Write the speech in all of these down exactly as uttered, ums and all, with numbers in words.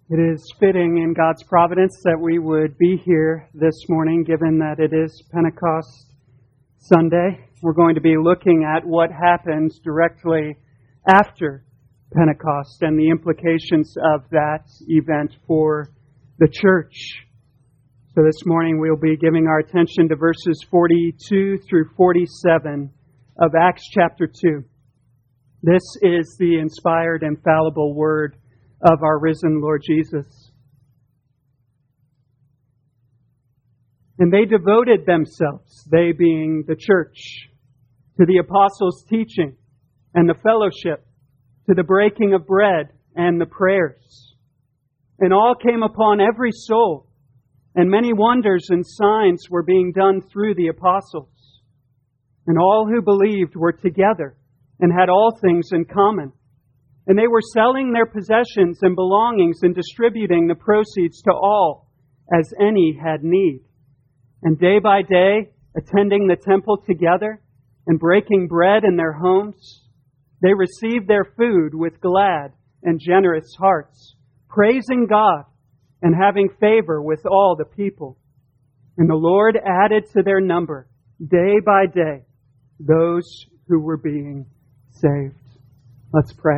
It is fitting in God's providence that we would be here this morning, given that it is Pentecost Sunday. We're going to be looking at what happened directly after Pentecost and the implications of that event for the church. So this morning we'll be giving our attention to verses forty-two through forty-seven of Acts chapter two. This is the inspired, infallible word of our risen Lord Jesus. And they devoted themselves, they being the church, to the apostles' teaching and the fellowship, to the breaking of bread and the prayers. And all came upon every soul, and many wonders and signs were being done through the apostles. And all who believed were together and had all things in common. And they were selling their possessions and belongings and distributing the proceeds to all as any had need. And day by day, attending the temple together and breaking bread in their homes, they received their food with glad and generous hearts, praising God and having favor with all the people. And the Lord added to their number, day by day, those who were being saved. Let's pray.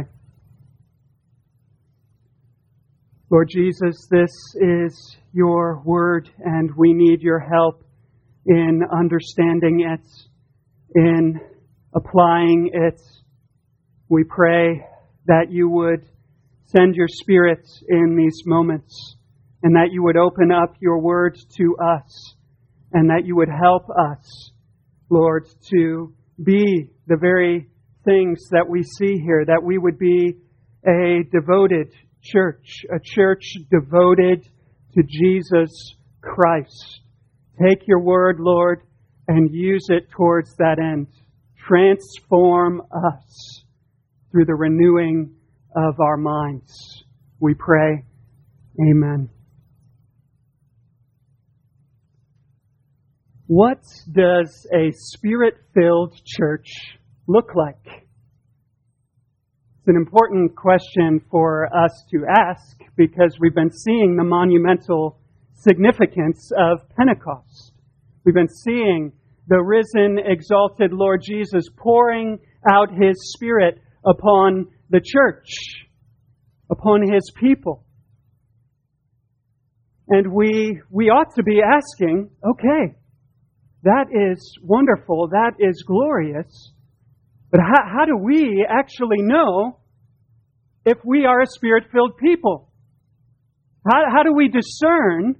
Lord Jesus, this is your word, and we need your help in understanding it, in applying it. We pray that you would send your Spirit in these moments, and that you would open up your word to us, and that you would help us, Lord, to be the very things that we see here, that we would be a devoted church, a church devoted to Jesus Christ. Take your word, Lord, and use it towards that end. Transform us through the renewing of our minds. We pray. Amen. What does a Spirit-filled church look like? It's an important question for us to ask because we've been seeing the monumental significance of Pentecost. We've been seeing the risen, exalted Lord Jesus pouring out His Spirit upon the church, upon His people. And we, we ought to be asking, okay, that is wonderful, that is glorious, but how, how do we actually know if we are a Spirit-filled people? How, how do we discern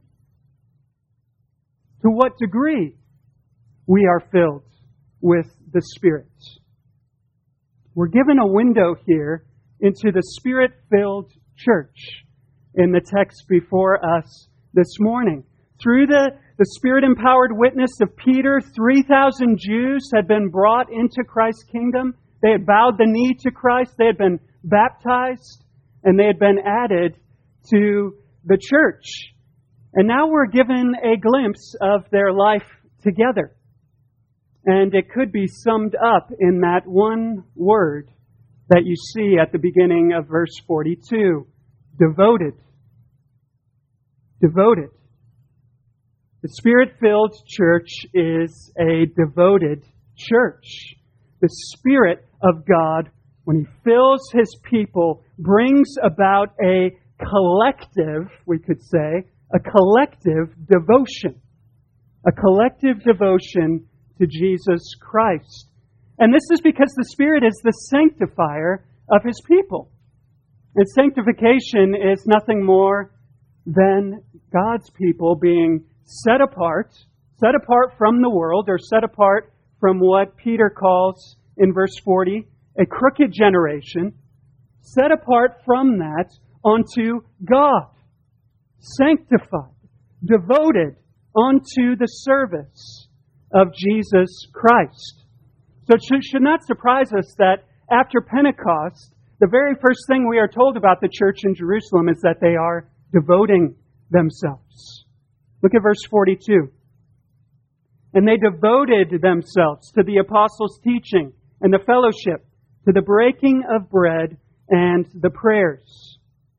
to what degree we are filled with the Spirit? We're given a window here into the Spirit-filled church in the text before us this morning. Through the, the Spirit-empowered witness of Peter, three thousand Jews had been brought into Christ's kingdom. They had bowed the knee to Christ. They had been baptized. And they had been added to the church. And now we're given a glimpse of their life together. And it could be summed up in that one word that you see at the beginning of verse forty-two. Devoted. Devoted. The Spirit-filled church is a devoted church. The Spirit of God, when He fills His people, brings about a collective, we could say, a collective devotion. A collective devotion to Jesus Christ. And this is because the Spirit is the sanctifier of His people. And sanctification is nothing more than God's people being set apart, set apart from the world, or set apart from what Peter calls in verse forty, a crooked generation, set apart from that unto God, sanctified, devoted unto the service of Jesus Christ. So it should not surprise us that after Pentecost, the very first thing we are told about the church in Jerusalem is that they are devoting themselves. Look at verse forty-two. And they devoted themselves to the apostles' teaching and the fellowship, to the breaking of bread and the prayers.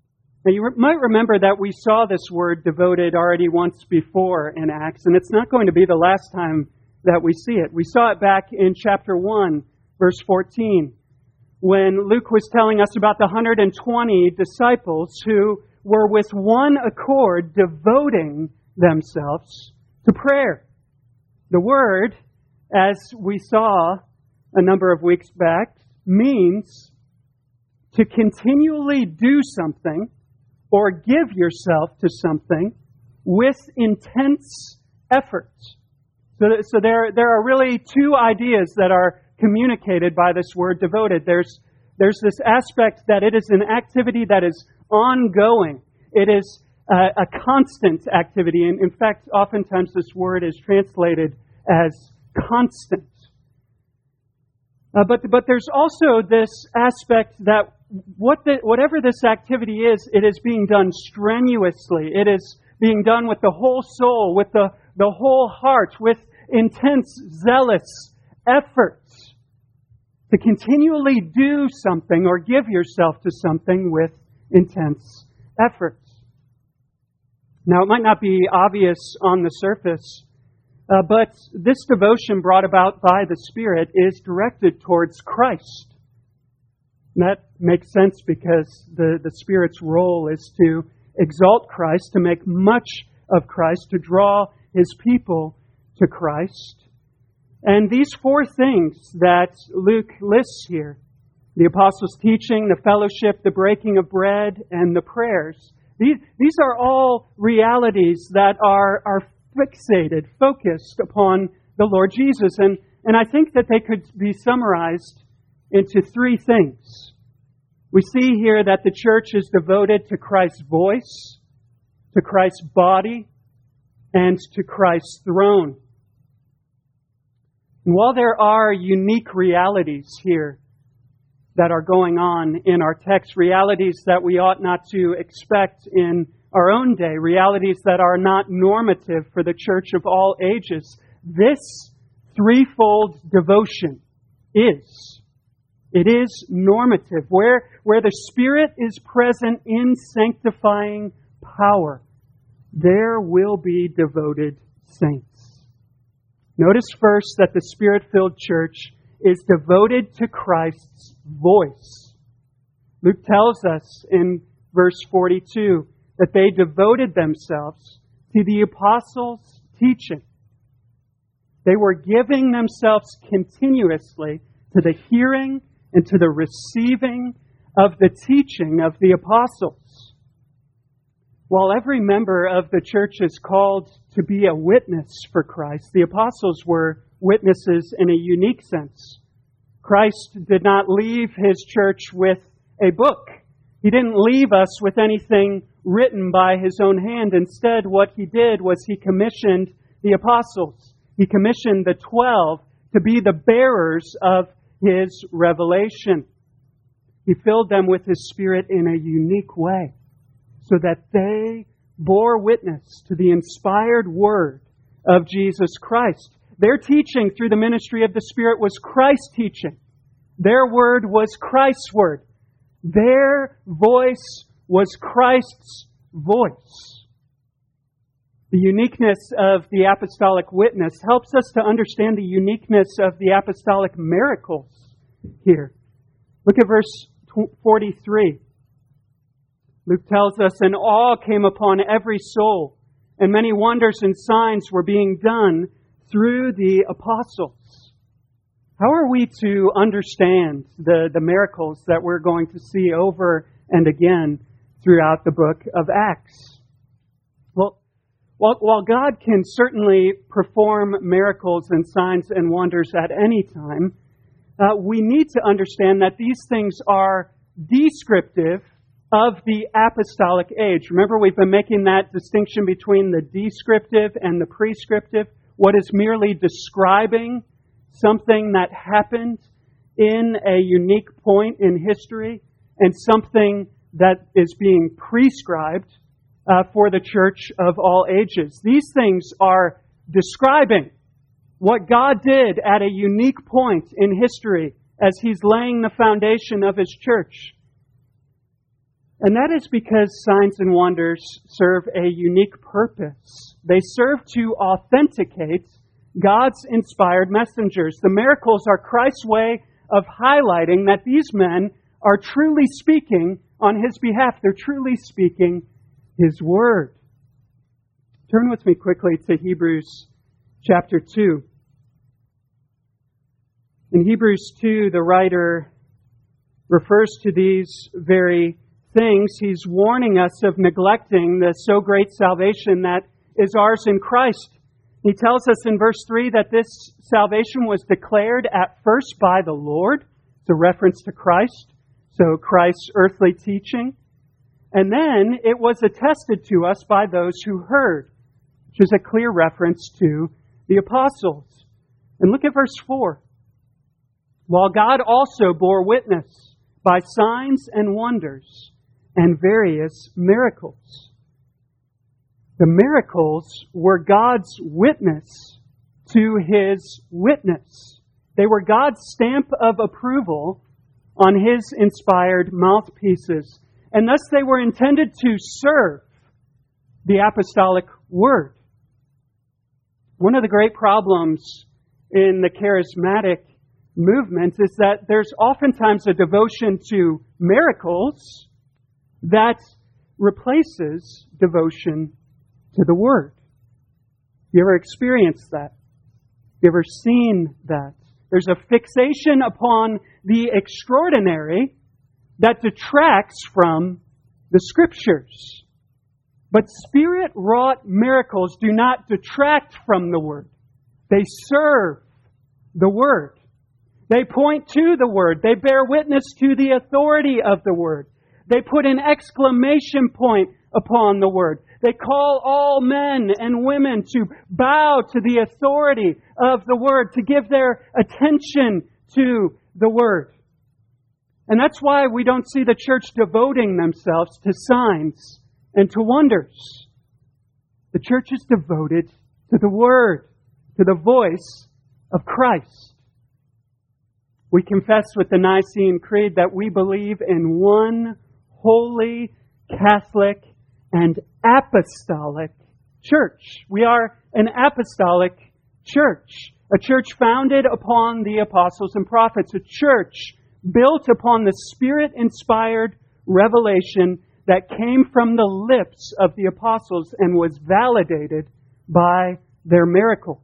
Now, you re- might remember that we saw this word devoted already once before in Acts, and it's not going to be the last time that we see it. We saw it back in chapter one, verse fourteen, when Luke was telling us about the one hundred twenty disciples who were with one accord devoting themselves to prayer. The word, as we saw a number of weeks back, means to continually do something or give yourself to something with intense effort. So, so there, there are really two ideas that are communicated by this word devoted. There's, there's this aspect that it is an activity that is ongoing. It is a, a constant activity. And in fact, oftentimes this word is translated as constant. Uh, but, but there's also this aspect that what the, whatever this activity is, it is being done strenuously. It is being done with the whole soul, with the, the whole heart, with intense, zealous effort to continually do something or give yourself to something with intense effort. Now, it might not be obvious on the surface, uh, but this devotion brought about by the Spirit is directed towards Christ. And that makes sense because the, the Spirit's role is to exalt Christ, to make much of Christ, to draw His people to Christ. And these four things that Luke lists here, the apostles' teaching, the fellowship, the breaking of bread, and the prayers, these, these are all realities that are, are fixated, focused upon the Lord Jesus. And, and I think that they could be summarized into three things. We see here that the church is devoted to Christ's voice, to Christ's body, and to Christ's throne. And while there are unique realities here that are going on in our text, realities that we ought not to expect in our own day, realities that are not normative for the church of all ages, this threefold devotion is. It is normative. Where, where the Spirit is present in sanctifying power, there will be devoted saints. Notice first that the Spirit-filled church is devoted to Christ's voice. Luke tells us in verse forty-two that they devoted themselves to the apostles' teaching. They were giving themselves continuously to the hearing and to the receiving of the teaching of the apostles. While every member of the church is called to be a witness for Christ, the apostles were witnesses in a unique sense. Christ did not leave His church with a book. He didn't leave us with anything written by His own hand. Instead, what He did was He commissioned the apostles. He commissioned the twelve to be the bearers of His revelation. He filled them with His Spirit in a unique way so that they bore witness to the inspired word of Jesus Christ. Their teaching through the ministry of the Spirit was Christ's teaching. Their word was Christ's word. Their voice was Christ's voice. The uniqueness of the apostolic witness helps us to understand the uniqueness of the apostolic miracles here. Look at verse forty-three. Luke tells us, "And awe came upon every soul, and many wonders and signs were being done through the apostles." How are we to understand the, the miracles that we're going to see over and again throughout the book of Acts? Well, while, while God can certainly perform miracles and signs and wonders at any time, uh, we need to understand that these things are descriptive of the apostolic age. Remember, we've been making that distinction between the descriptive and the prescriptive. What is merely describing something that happened in a unique point in history, and something that is being prescribed uh, for the church of all ages. These things are describing what God did at a unique point in history as He's laying the foundation of His church. And that is because signs and wonders serve a unique purpose. They serve to authenticate God's inspired messengers. The miracles are Christ's way of highlighting that these men are truly speaking on His behalf. They're truly speaking His word. Turn with me quickly to Hebrews chapter two. In Hebrews two, the writer refers to these very things. He's warning us of neglecting the so great salvation that is ours in Christ. He tells us in verse three that this salvation was declared at first by the Lord. It's a reference to Christ, so Christ's earthly teaching. And then it was attested to us by those who heard, which is a clear reference to the apostles. And look at verse four. While God also bore witness by signs and wonders and various miracles. The miracles were God's witness to His witness. They were God's stamp of approval on His inspired mouthpieces. And thus they were intended to serve the apostolic word. One of the great problems in the charismatic movement is that there's oftentimes a devotion to miracles that replaces devotion to the Word. You ever experienced that? You ever seen that? There's a fixation upon the extraordinary that detracts from the Scriptures. But Spirit-wrought miracles do not detract from the Word. They serve the Word. They point to the Word. They bear witness to the authority of the Word. They put an exclamation point upon the Word. They call all men and women to bow to the authority of the Word, to give their attention to the Word. And that's why we don't see the church devoting themselves to signs and to wonders. The church is devoted to the Word, to the voice of Christ. We confess with the Nicene Creed that we believe in one holy, Catholic, and apostolic church. We are an apostolic church, a church founded upon the apostles and prophets, a church built upon the Spirit-inspired revelation that came from the lips of the apostles and was validated by their miracles.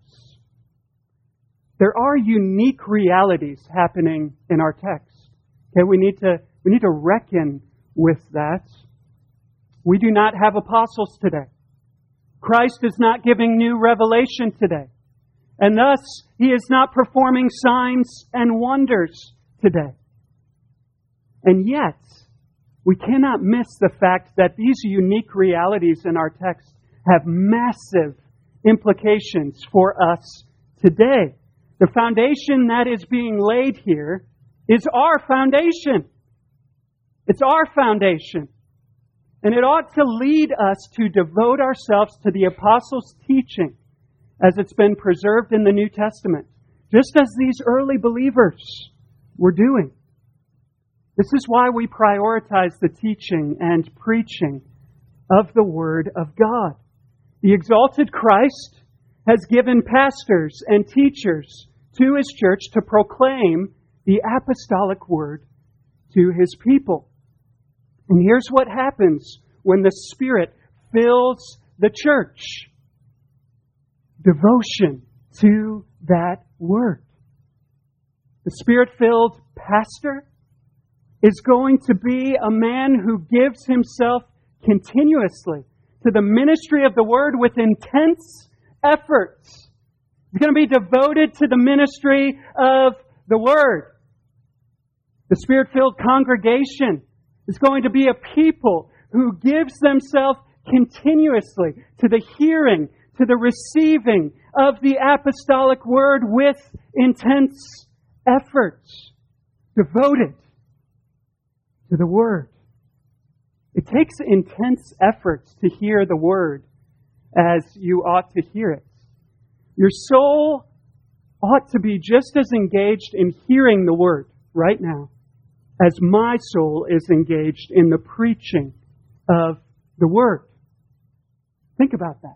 There are unique realities happening in our text. Okay, we need to we need to reckon with that. We do not have apostles today. Christ is not giving new revelation today. And thus, He is not performing signs and wonders today. And yet, we cannot miss the fact that these unique realities in our text have massive implications for us today. The foundation that is being laid here is our foundation. It's our foundation. And it ought to lead us to devote ourselves to the apostles' teaching as it's been preserved in the New Testament, just as these early believers were doing. This is why we prioritize the teaching and preaching of the Word of God. The exalted Christ has given pastors and teachers to His church to proclaim the apostolic Word to His people. And here's what happens when the Spirit fills the church. Devotion to that Word. The Spirit-filled pastor is going to be a man who gives himself continuously to the ministry of the Word with intense efforts. He's going to be devoted to the ministry of the Word. The Spirit-filled congregation is going to be a people who gives themselves continuously to the hearing, to the receiving of the apostolic Word with intense efforts. Devoted to the Word. It takes intense efforts to hear the Word as you ought to hear it. Your soul ought to be just as engaged in hearing the Word right now as my soul is engaged in the preaching of the Word. Think about that.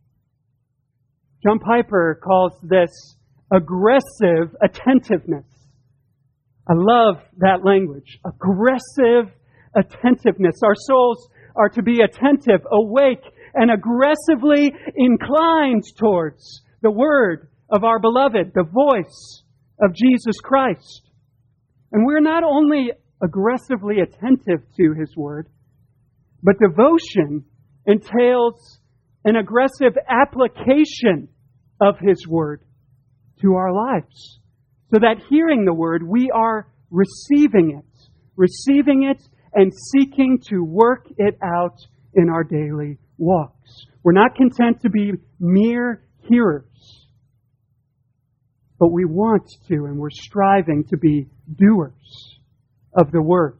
John Piper calls this aggressive attentiveness. I love that language. Aggressive attentiveness. Our souls are to be attentive, awake, and aggressively inclined towards the Word of our beloved, the voice of Jesus Christ. And we're not only aggressively attentive to His Word, but devotion entails an aggressive application of His Word to our lives. So that hearing the Word, we are receiving it, receiving it and seeking to work it out in our daily walks. We're not content to be mere hearers, but we want to, and we're striving to be doers of the Word.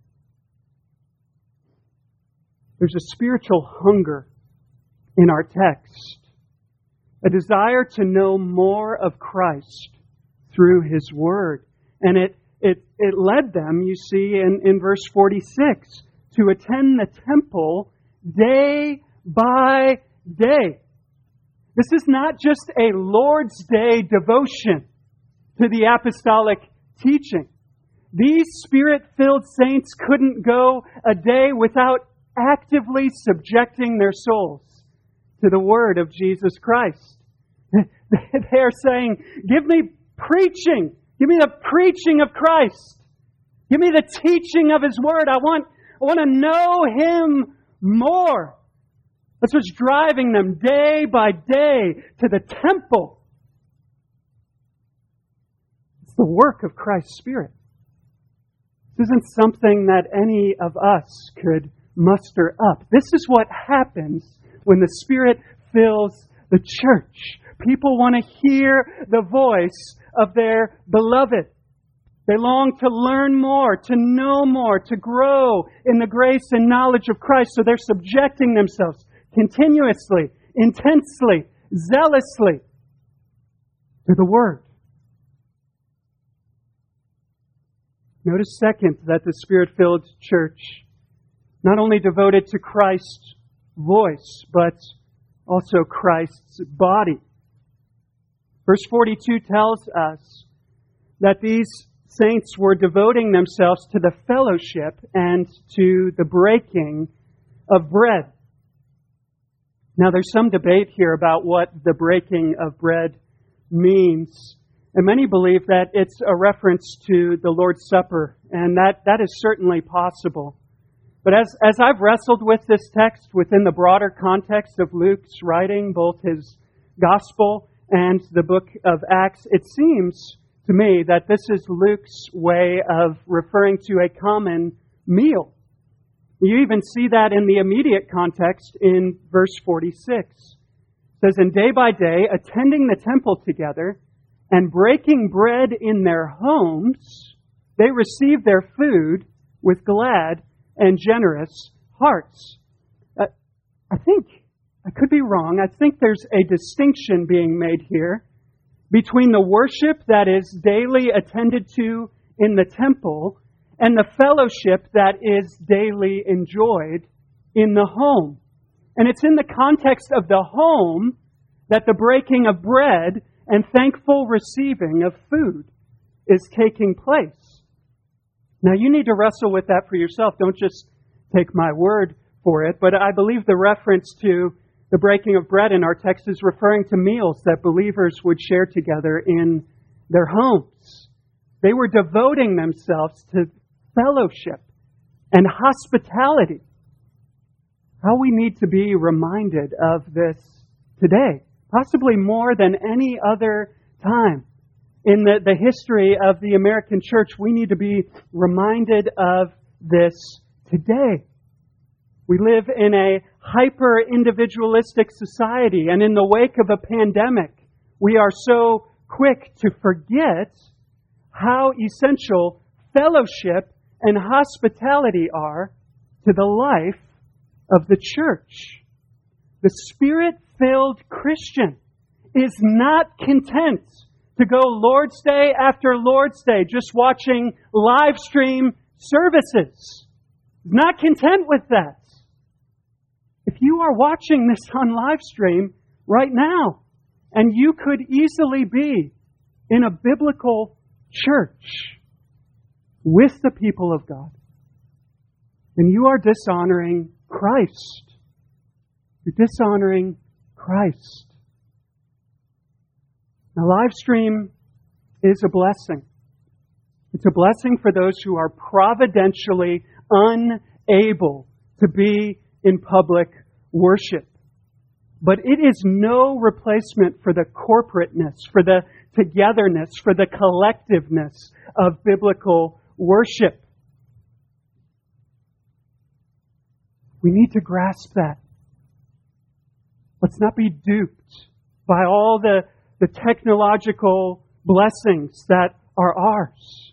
There's a spiritual hunger in our text, a desire to know more of Christ through His Word. And it it it led them, you see, in, in verse forty-six, to attend the temple day by day. This is not just a Lord's Day devotion to the apostolic teaching. These Spirit-filled saints couldn't go a day without actively subjecting their souls to the Word of Jesus Christ. They are saying, give me preaching. Give me the preaching of Christ. Give me the teaching of His Word. I want, I want to know Him more. That's what's driving them day by day to the temple. It's the work of Christ's Spirit. This isn't something that any of us could muster up. This is what happens when the Spirit fills the church. People want to hear the voice of their beloved. They long to learn more, to know more, to grow in the grace and knowledge of Christ. So they're subjecting themselves continuously, intensely, zealously to the Word. Notice, second, that the Spirit-filled church not only devoted to Christ's voice, but also Christ's body. Verse forty-two tells us that these saints were devoting themselves to the fellowship and to the breaking of bread. Now, there's some debate here about what the breaking of bread means. And many believe that it's a reference to the Lord's Supper, and that, that is certainly possible. But as, as I've wrestled with this text within the broader context of Luke's writing, both his gospel and the book of Acts, it seems to me that this is Luke's way of referring to a common meal. You even see that in the immediate context in verse forty-six. It says, and day by day, attending the temple together and breaking bread in their homes, they received their food with glad and generous hearts. Uh, I think, I could be wrong, I think there's a distinction being made here between the worship that is daily attended to in the temple and the fellowship that is daily enjoyed in the home. And it's in the context of the home that the breaking of bread and thankful receiving of food is taking place. Now, you need to wrestle with that for yourself. Don't just take my word for it. But I believe the reference to the breaking of bread in our text is referring to meals that believers would share together in their homes. They were devoting themselves to fellowship and hospitality. How we need to be reminded of this today, possibly more than any other time in the, the history of the American church. We need to be reminded of this today. We live in a hyper-individualistic society, and in the wake of a pandemic, we are so quick to forget how essential fellowship and hospitality are to the life of the church. The Spirit-filled Christian is not content to go Lord's Day after Lord's Day just watching live stream services. He's not content with that. If you are watching this on live stream right now, and you could easily be in a biblical church with the people of God, then you are dishonoring Christ. You're dishonoring Christ. Now, live stream is a blessing. It's a blessing for those who are providentially unable to be in public worship. But it is no replacement for the corporateness, for the togetherness, for the collectiveness of biblical worship. We need to grasp that. Let's not be duped by all the, the technological blessings that are ours.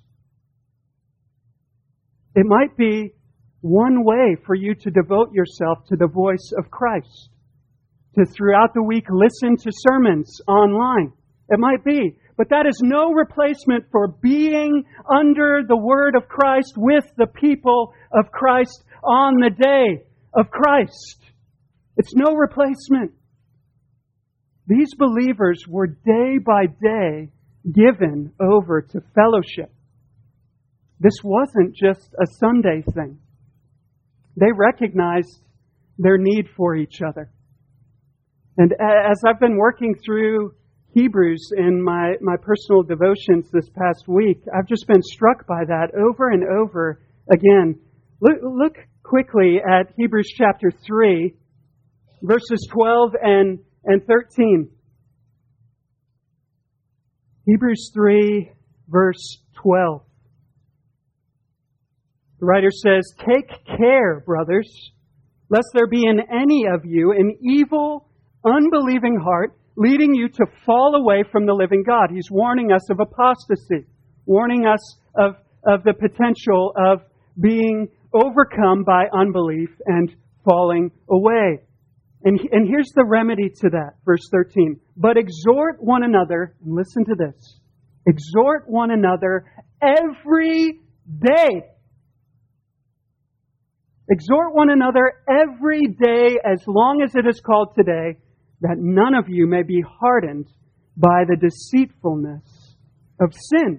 It might be one way for you to devote yourself to the voice of Christ, to throughout the week listen to sermons online. It might be. But that is no replacement for being under the word of Christ with the people of Christ on the day of Christ. It's no replacement. These believers were day by day given over to fellowship. This wasn't just a Sunday thing. They recognized their need for each other. And as I've been working through Hebrews in my, my personal devotions this past week, I've just been struck by that over and over again. Look, look quickly at Hebrews chapter three, verses twelve and, and thirteen. Hebrews three, verse twelve. The writer says, "Take care, brothers, lest there be in any of you an evil, unbelieving heart, leading you to fall away from the living God." He's warning us of apostasy, warning us of, of the potential of being overcome by unbelief and falling away. And, and here's the remedy to that, verse thirteen. "But exhort one another," and listen to this, "exhort one another every day." Exhort one another every day as long as it is called today, that none of you may be hardened by the deceitfulness of sin.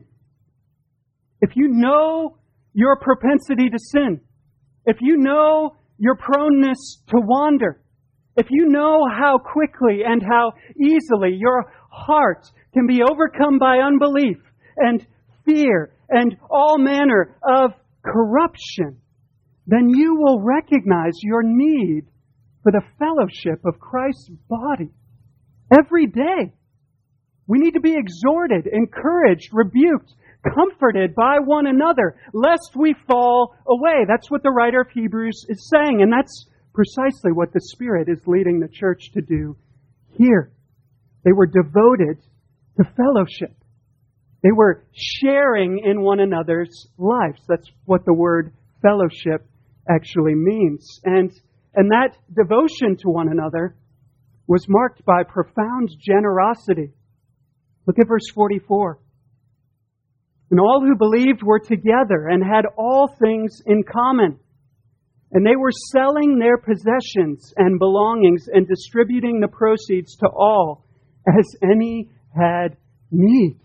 If you know your propensity to sin, if you know your proneness to wander, if you know how quickly and how easily your heart can be overcome by unbelief and fear and all manner of corruption, then you will recognize your need for the fellowship of Christ's body every day. We need to be exhorted, encouraged, rebuked, comforted by one another, lest we fall away. That's what the writer of Hebrews is saying, and that's precisely what the Spirit is leading the church to do here. They were devoted to fellowship. They were sharing in one another's lives. That's what the word fellowship actually means. And, and that devotion to one another was marked by profound generosity. Look at verse forty-four. "And all who believed were together and had all things in common. And they were selling their possessions and belongings and distributing the proceeds to all as any had need."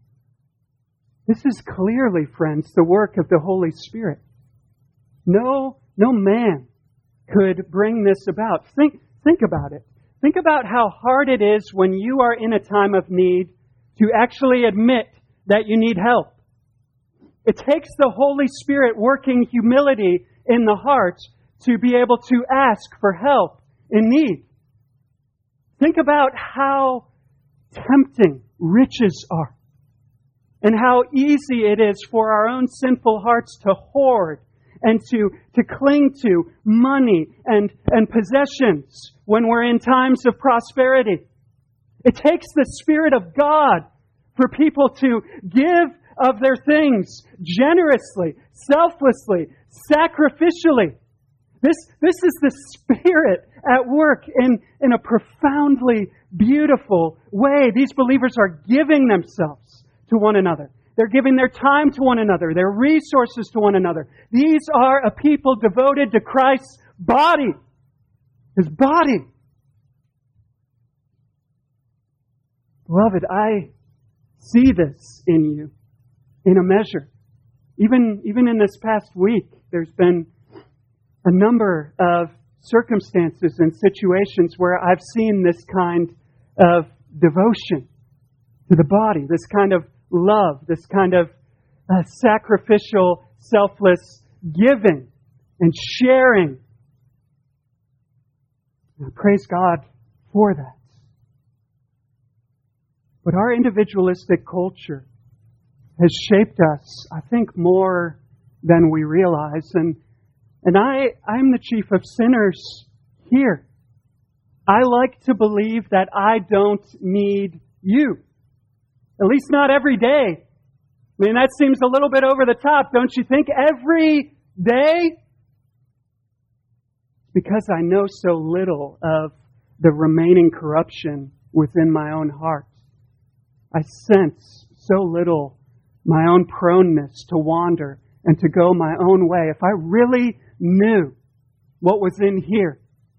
This is clearly, friends, the work of the Holy Spirit. No, no man could bring this about. Think, think about it. Think about how hard it is when you are in a time of need to actually admit that you need help. It takes the Holy Spirit working humility in the heart to be able to ask for help in need. Think about how tempting riches are and how easy it is for our own sinful hearts to hoard and to, to cling to money and, and possessions when we're in times of prosperity. It takes the Spirit of God for people to give of their things generously, selflessly, sacrificially. This, this is the Spirit at work in, in a profoundly beautiful way. These believers are giving themselves to one another. They're giving their time to one another, their resources to one another. These are a people devoted to Christ's body. His body. Beloved, I see this in you in a measure. Even, even in this past week, there's been a number of circumstances and situations where I've seen this kind of devotion to the body, this kind of love, this kind of uh, sacrificial, selfless giving and sharing. And I praise God for that. But our individualistic culture has shaped us, I think, more than we realize. And and I, I'm the chief of sinners here. I like to believe that I don't need you. At least not every day. I mean, that seems a little bit over the top, don't you think? Every day? Because I know so little of the remaining corruption within my own heart. I sense so little my own proneness to wander and to go my own way. If I really knew what was in here,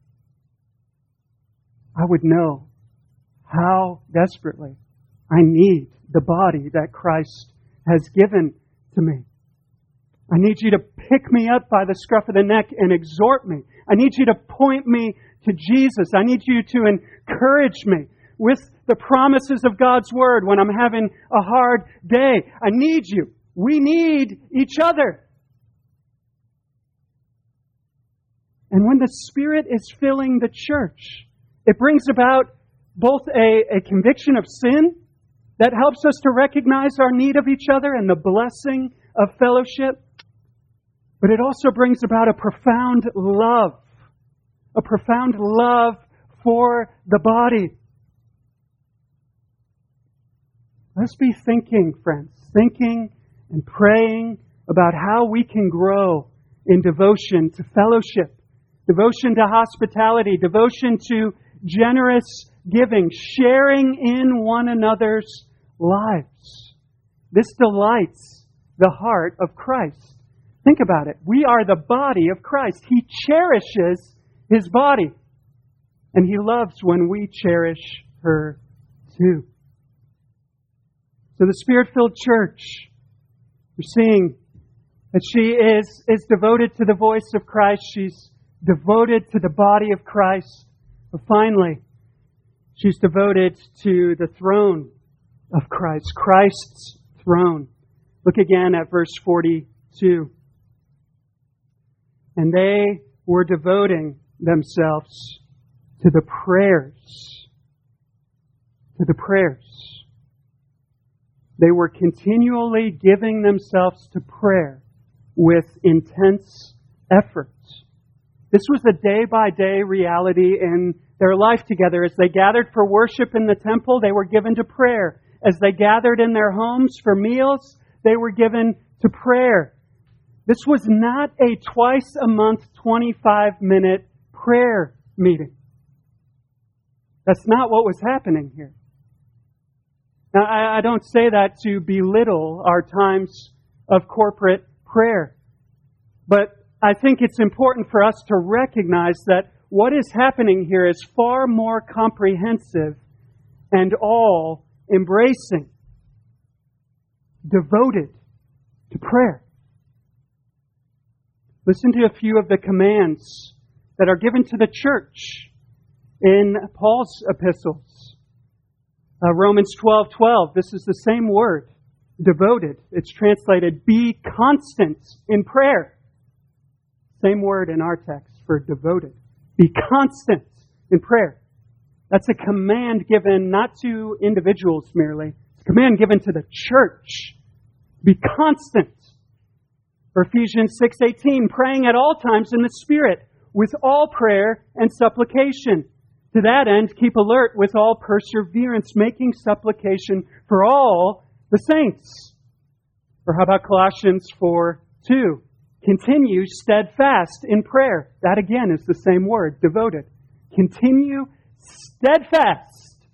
I would know how desperately I need the body that Christ has given to me. I need you to pick me up by the scruff of the neck and exhort me. I need you to point me to Jesus. I need you to encourage me with the promises of God's Word when I'm having a hard day. I need you. We need each other. And when the Spirit is filling the church, it brings about both a, a conviction of sin that helps us to recognize our need of each other and the blessing of fellowship, but it also brings about a profound love, a profound love for the body. Let's be thinking, friends, thinking and praying about how we can grow in devotion to fellowship, devotion to hospitality, devotion to generous giving, sharing in one another's lives. This delights the heart of Christ. Think about it. We are the body of Christ. He cherishes His body. And He loves when we cherish her too. So the Spirit-filled church, we're seeing that she is, is devoted to the voice of Christ. She's devoted to the body of Christ. But finally, she's devoted to the throne of Christ, Christ's throne. Look again at verse forty-two. And they were devoting themselves to the prayers. To the prayers. They were continually giving themselves to prayer with intense effort. This was a day-by-day reality in their life together. As they gathered for worship in the temple, they were given to prayer. As they gathered in their homes for meals, they were given to prayer. This was not a twice-a-month, twenty-five minute prayer meeting. That's not what was happening here. Now, I, I don't say that to belittle our times of corporate prayer. But I think it's important for us to recognize that what is happening here is far more comprehensive and all-embracing. Devoted to prayer. Listen to a few of the commands that are given to the church in Paul's epistles. Uh, Romans twelve twelve, this is the same word, devoted. It's translated, be constant in prayer. Same word in our text for devoted. Be constant in prayer. That's a command given not to individuals merely. It's a command given to the church. Be constant. For Ephesians six eighteen, praying at all times in the Spirit, with all prayer and supplication. To that end, keep alert with all perseverance, making supplication for all the saints. Or how about Colossians four two? Continue steadfast in prayer. That again is the same word, devoted. Continue steadfast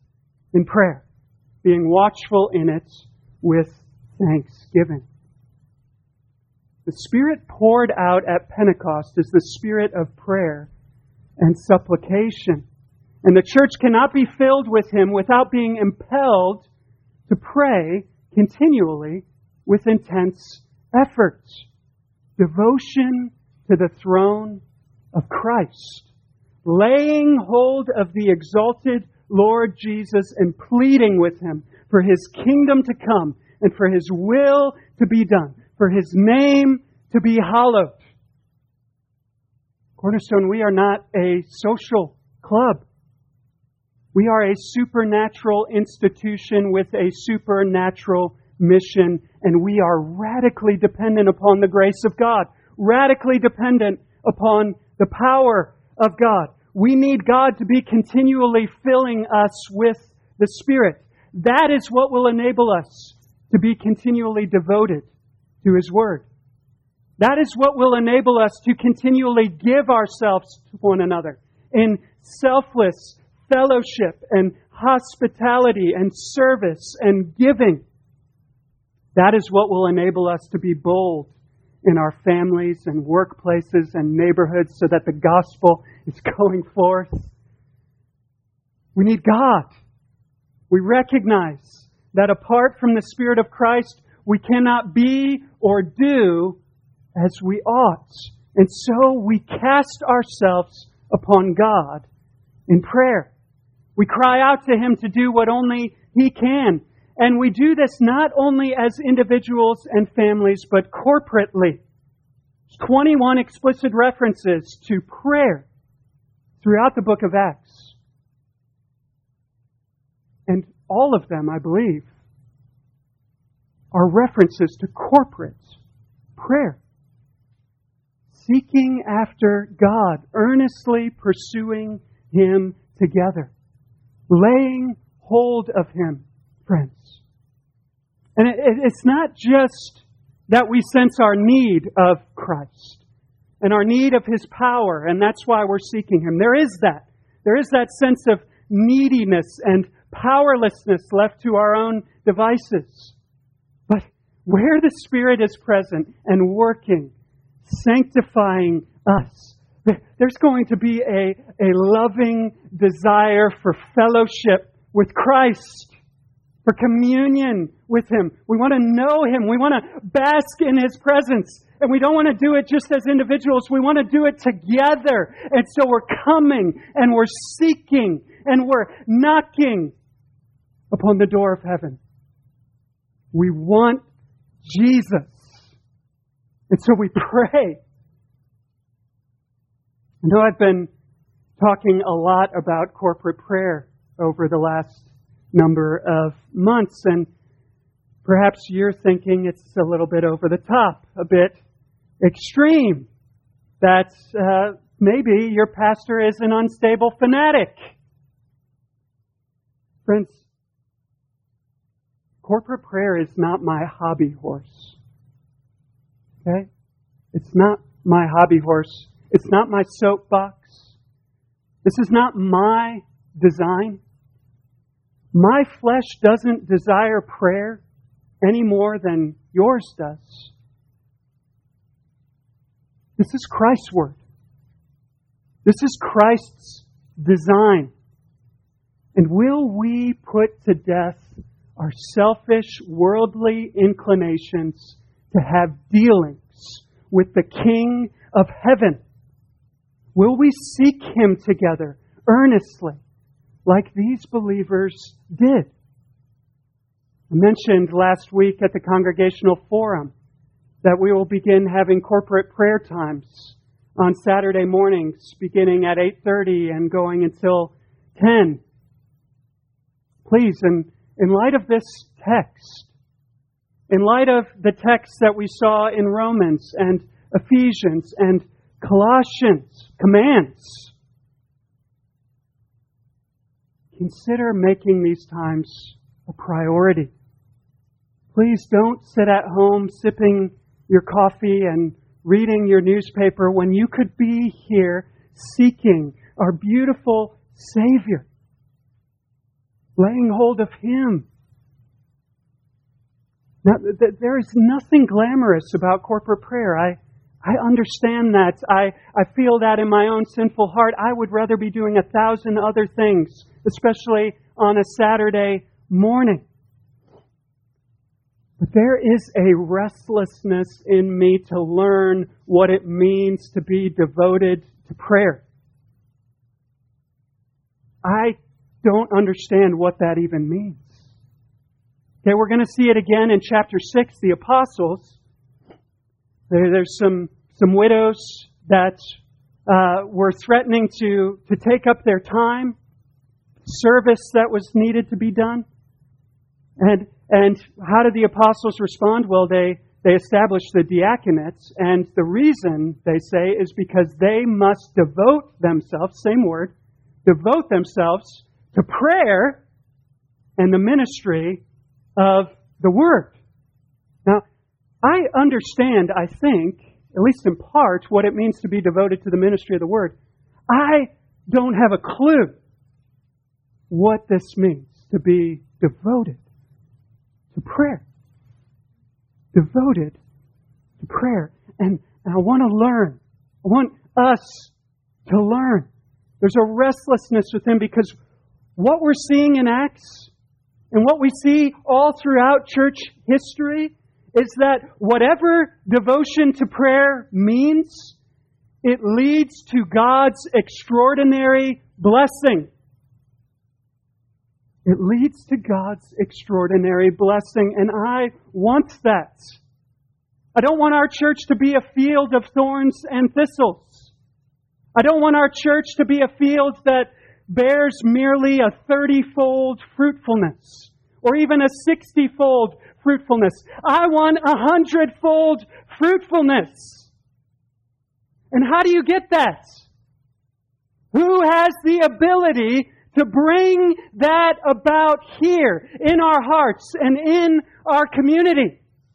in prayer, being watchful in it with thanksgiving. The Spirit poured out at Pentecost is the spirit of prayer and supplication. And the church cannot be filled with Him without being impelled to pray continually with intense effort. Devotion to the throne of Christ. Laying hold of the exalted Lord Jesus and pleading with Him for His kingdom to come and for His will to be done, for His name to be hallowed. Cornerstone, we are not a social club. We are a supernatural institution with a supernatural mission, and we are radically dependent upon the grace of God, radically dependent upon the power of God. We need God to be continually filling us with the Spirit. That is what will enable us to be continually devoted to His Word. That is what will enable us to continually give ourselves to one another in selfless fellowship and hospitality and service and giving. That is what will enable us to be bold in our families and workplaces and neighborhoods so that the gospel is going forth. We need God. We recognize that apart from the Spirit of Christ, we cannot be or do as we ought. And so we cast ourselves upon God in prayer. We cry out to Him to do what only He can. And we do this not only as individuals and families, but corporately. There's twenty-one explicit references to prayer throughout the book of Acts. And all of them, I believe, are references to corporate prayer. Seeking after God, earnestly pursuing Him together. Laying hold of Him, friends. And it, it, it's not just that we sense our need of Christ and our need of His power, and that's why we're seeking Him. There is that. There is that sense of neediness and powerlessness left to our own devices. But where the Spirit is present and working, sanctifying us, there's going to be a, a loving desire for fellowship with Christ, for communion with Him. We want to know Him. We want to bask in His presence. And we don't want to do it just as individuals. We want to do it together. And so we're coming and we're seeking and we're knocking upon the door of heaven. We want Jesus. And so we pray. I know I've been talking a lot about corporate prayer over the last number of months, and perhaps you're thinking it's a little bit over the top, a bit extreme, that uh, maybe your pastor is an unstable fanatic. Friends, corporate prayer is not my hobby horse. Okay? It's not my hobby horse. It's not my soapbox. This is not my design. My flesh doesn't desire prayer any more than yours does. This is Christ's word. This is Christ's design. And will we put to death our selfish, worldly inclinations to have dealings with the King of heaven? Will we seek Him together earnestly, like these believers did? I mentioned last week at the Congregational Forum that we will begin having corporate prayer times on Saturday mornings, beginning at eight thirty and going until ten. Please, in, in light of this text, in light of the text that we saw in Romans and Ephesians and Colossians, commands, consider making these times a priority. Please don't sit at home sipping your coffee and reading your newspaper when you could be here seeking our beautiful Savior. laying hold of Him. Now, th- there is nothing glamorous about corporate prayer. I, I understand that. I, I feel that in my own sinful heart. I would rather be doing a thousand other things, especially on a Saturday morning. But there is a restlessness in me to learn what it means to be devoted to prayer. I don't understand what that even means. Okay, we're going to see it again in chapter six, the apostles. There, there's some, some widows that uh, were threatening to, to take up their time, service that was needed to be done. And and how did the apostles respond? Well, they, they established the diaconates, and the reason, they say, is because they must devote themselves, same word, devote themselves to prayer and the ministry of the Word. Now, I understand, I think, at least in part, what it means to be devoted to the ministry of the Word. I don't have a clue what this means to be devoted to prayer. Devoted to prayer. And, and I want to learn. I want us to learn. There's a restlessness within, because what we're seeing in Acts and what we see all throughout church history is that whatever devotion to prayer means, it leads to God's extraordinary blessing. It leads to God's extraordinary blessing, and I want that. I don't want our church to be a field of thorns and thistles. I don't want our church to be a field that bears merely a thirty-fold fruitfulness, or even a sixty-fold fruitfulness. I want a hundred-fold fruitfulness. And how do you get that? Who has the ability to bring that about here in our hearts and in our community?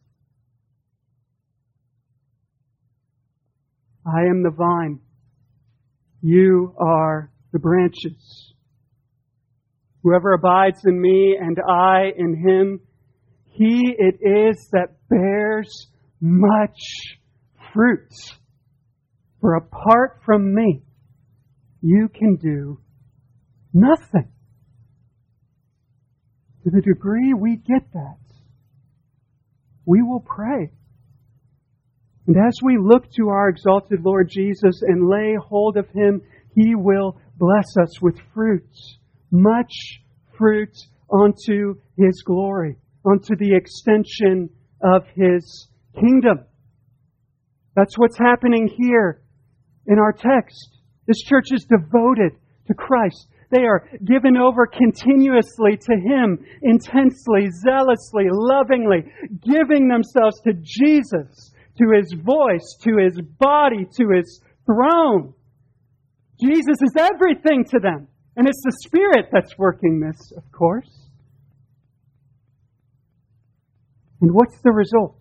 I am the vine. You are the branches. Whoever abides in me and I in him, he it is that bears much fruit. For apart from me, you can do nothing. To the degree we get that, we will pray. And as we look to our exalted Lord Jesus and lay hold of Him, He will bless us with fruit, much fruit unto His glory, unto the extension of His kingdom. That's what's happening here in our text. This church is devoted to Christ. They are given over continuously to Him, intensely, zealously, lovingly, giving themselves to Jesus, to His voice, to His body, to His throne. Jesus is everything to them. And it's the Spirit that's working this, of course. And what's the result?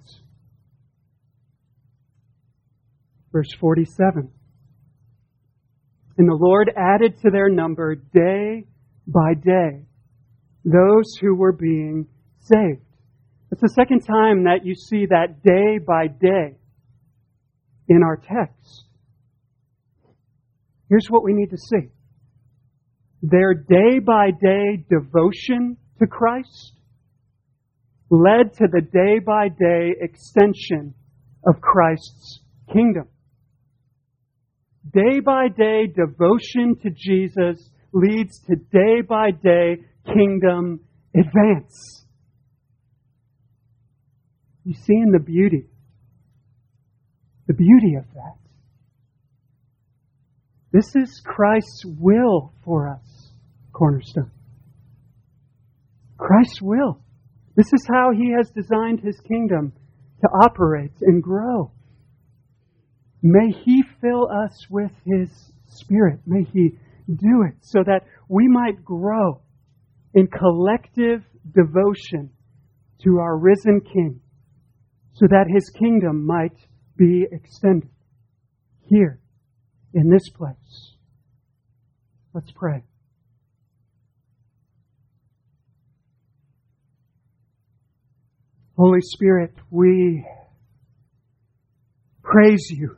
Verse forty-seven. And the Lord added to their number day by day those who were being saved. It's the second time that you see that day by day in our text. Here's what we need to see. Their day by day devotion to Christ led to the day by day extension of Christ's kingdom. Day by day devotion to Jesus leads to day by day kingdom advance. You see in the beauty, the beauty of that. This is Christ's will for us, Cornerstone. Christ's will. This is how He has designed His kingdom to operate and grow. May He fill us with His Spirit. May He do it so that we might grow in collective devotion to our risen King, so that His kingdom might be extended here in this place. Let's pray. Holy Spirit, we praise you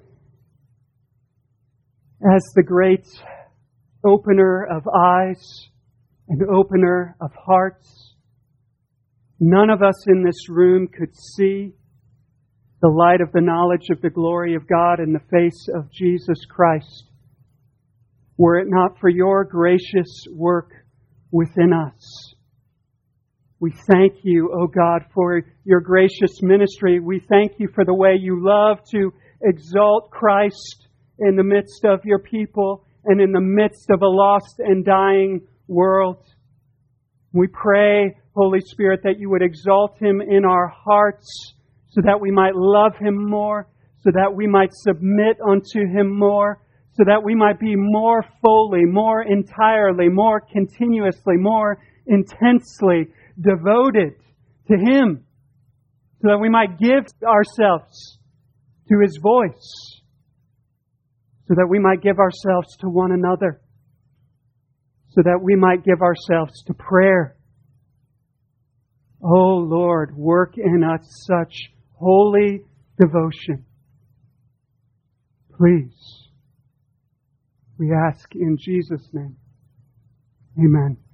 as the great opener of eyes and opener of hearts. None of us in this room could see the light of the knowledge of the glory of God in the face of Jesus Christ, were it not for your gracious work within us. We thank you, O God, for your gracious ministry. We thank you for the way you love to exalt Christ in the midst of your people and in the midst of a lost and dying world. We pray, Holy Spirit, that you would exalt Him in our hearts so that we might love Him more, so that we might submit unto Him more, so that we might be more fully, more entirely, more continuously, more intensely devoted to Him, so that we might give ourselves to His voice, so that we might give ourselves to one another, so that we might give ourselves to prayer. Oh Lord, work in us such holy devotion. Please, we ask in Jesus' name. Amen.